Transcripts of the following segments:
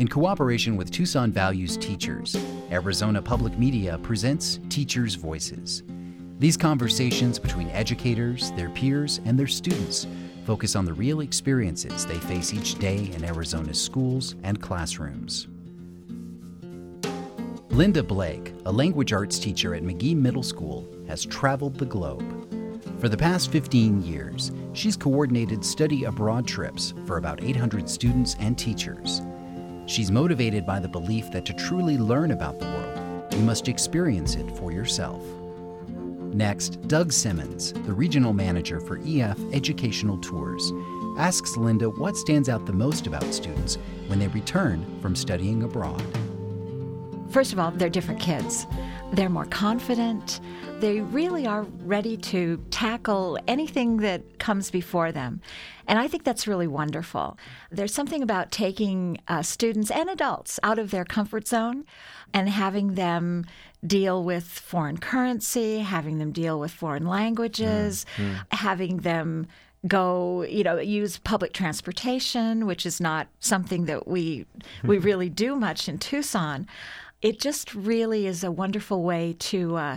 In cooperation with Tucson Values Teachers, Arizona Public Media presents Teachers' Voices. These conversations between educators, their peers, and their students focus on the real experiences they face each day in Arizona's schools and classrooms. Linda Blake, a language arts teacher at Magee Middle School, has traveled the globe. For the past 15 years, she's coordinated study abroad trips for about 800 students and teachers. She's motivated by the belief that to truly learn about the world, you must experience it for yourself. Next, Doug Simmons, the regional manager for EF Educational Tours, asks Linda what stands out the most about students when they return from studying abroad. First of all, they're different kids. They're more confident. They really are ready to tackle anything that comes before them. And I think that's really wonderful. There's something about taking students and adults out of their comfort zone and having them deal with foreign currency, having them deal with foreign languages, having them go, use public transportation, which is not something that we really do much in Tucson. It just really is a wonderful way to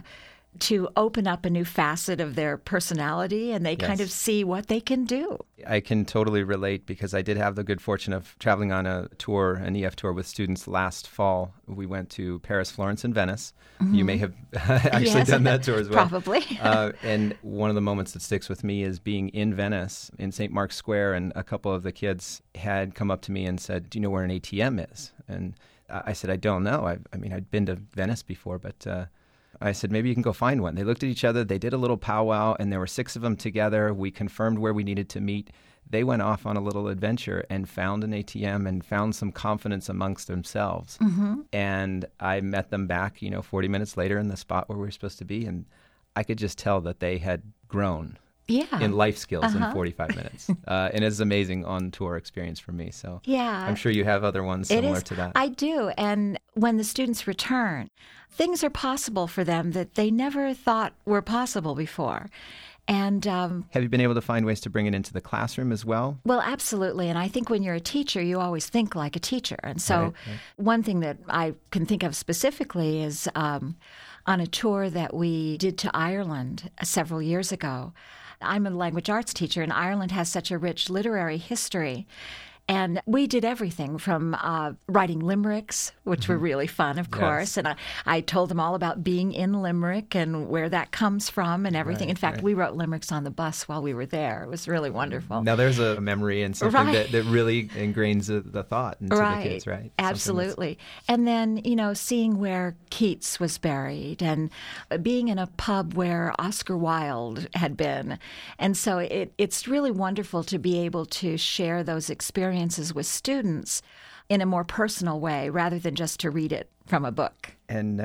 open up a new facet of their personality, and they kind of see what they can do. I can totally relate because I did have the good fortune of traveling on a tour, an EF tour with students last fall. We went to Paris, Florence, and Venice. Mm-hmm. You may have actually done that tour as well. Probably. And one of the moments that sticks with me is being in Venice, in St. Mark's Square, and a couple of the kids had come up to me and said, "Do you know where an ATM is?" And I said, "I don't know. I'd been to Venice before, but..." I said, maybe you can go find one. They looked at each other. They did a little powwow, and there were 6 of them together. We confirmed where we needed to meet. They went off on a little adventure and found an ATM and found some confidence amongst themselves. Mm-hmm. And I met them back, 40 minutes later in the spot where we were supposed to be, and I could just tell that they had grown in life skills in 45 minutes. And it's an amazing on-tour experience for me. So I'm sure you have other ones similar to that. I do. And when the students return, things are possible for them that they never thought were possible before. And have you been able to find ways to bring it into the classroom as well? Well, absolutely. And I think when you're a teacher, you always think like a teacher. And so one thing that I can think of specifically is on a tour that we did to Ireland several years ago. I'm a language arts teacher, and Ireland has such a rich literary history. And we did everything from writing limericks, which were really fun, of course. And I told them all about being in Limerick and where that comes from and everything. In fact, we wrote limericks on the bus while we were there. It was really wonderful. Now, there's a memory and something that really ingrains the thought into the kids, right? Absolutely. And then, seeing where Keats was buried and being in a pub where Oscar Wilde had been. And so it's really wonderful to be able to share those experiences with students in a more personal way rather than just to read it from a book. And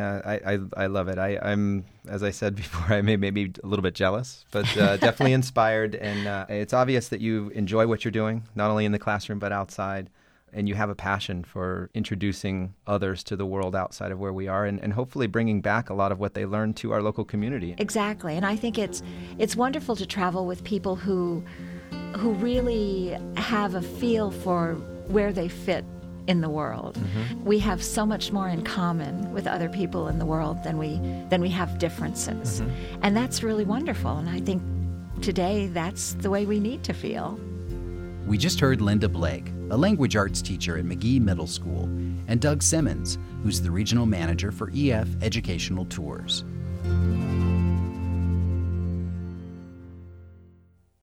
I love it. I'm, as I said before, I may be a little bit jealous, but definitely inspired. And it's obvious that you enjoy what you're doing, not only in the classroom but outside. And you have a passion for introducing others to the world outside of where we are and hopefully bringing back a lot of what they learned to our local community. Exactly. And I think it's wonderful to travel with people who really have a feel for where they fit in the world. Mm-hmm. We have so much more in common with other people in the world than we have differences. Mm-hmm. And that's really wonderful. And I think today that's the way we need to feel. We just heard Linda Blake, a language arts teacher at Magee Middle School, and Doug Simmons, who's the regional manager for EF Educational Tours.